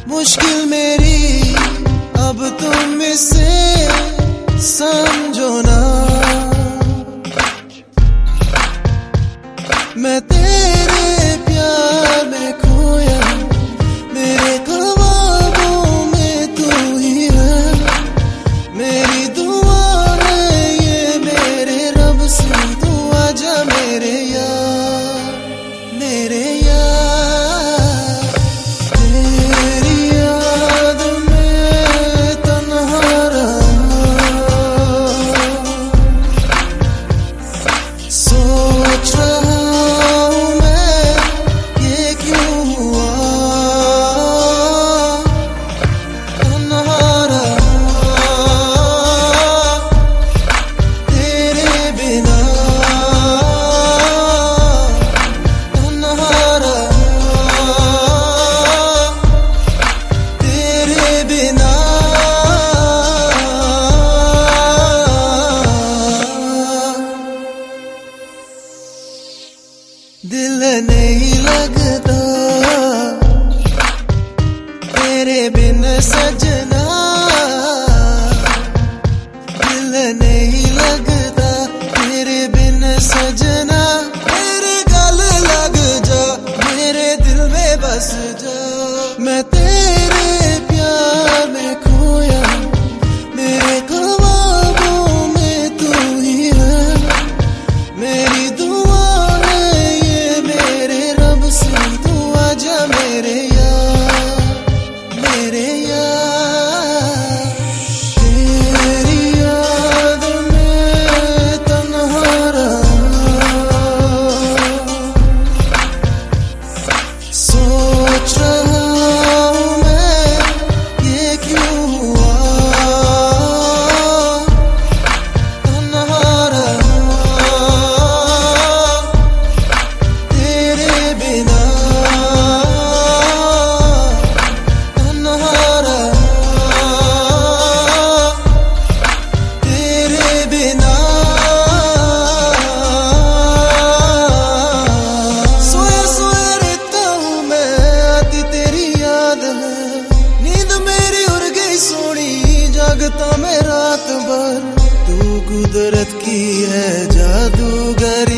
मुश्किल मेरी अब तुम इसे समझो ना। मैं तेरे प्यार में खोया, मेरे ख्वाबों में तू ही है। मेरी दुआ है ये मेरे रब से, तू आजा मेरे यार, मेरे यार। तेरी याद में तन्हा रहा, सोच रहा दिल नहीं लगता तेरे बिन सजना, दिल नहीं लगता तेरे बिन सजना। मेरे गले लग जा, मेरे दिल में बस जा। मैं तेरे प्यार में खोया, मेरे ख्वाबों में तू ही है। मेरी दुआ तू आजा मेरे यार, मेरे यार। तेरी याद में तन्हा रहा, सोच रहा हूँ मैं ये क्यों हुआ। तन्हा रहा तेरे बिना, जागता मैं रात भर। तू कुदरत की है जादूगरी।